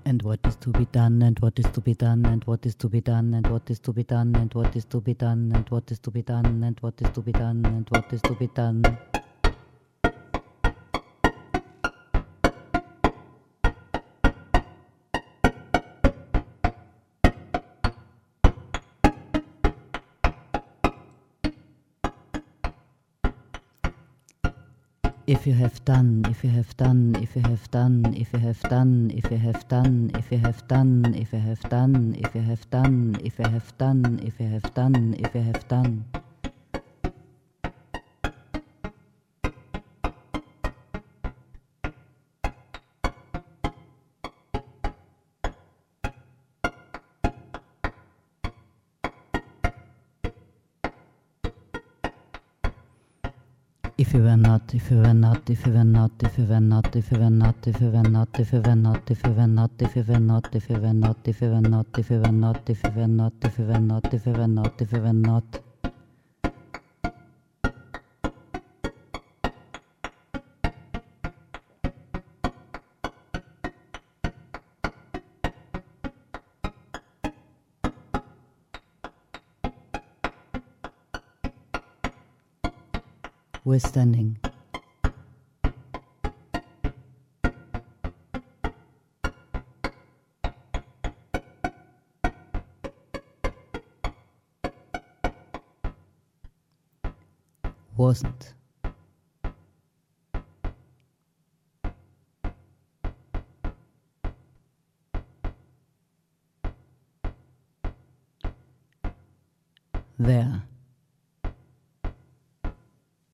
And what is to be done, and what is to be done, and what is to be done, and what is to be done, and what is to be done, and what is to be done, and what is to be done, and what is to be done. If you have done, if you have done, if you have done, if you have done, if you have done, if you have done, if you have done, if you have done, if you have done, if you have done, if you have done. If you were not, if you were not, if you were not, if you were not, if you were not, if you were not, if you were not, if you were not, if you were not, if you were not, if you were not, if you were not, if you were not, if you were not, if you were not, if you were not. We're standing. Wasn't.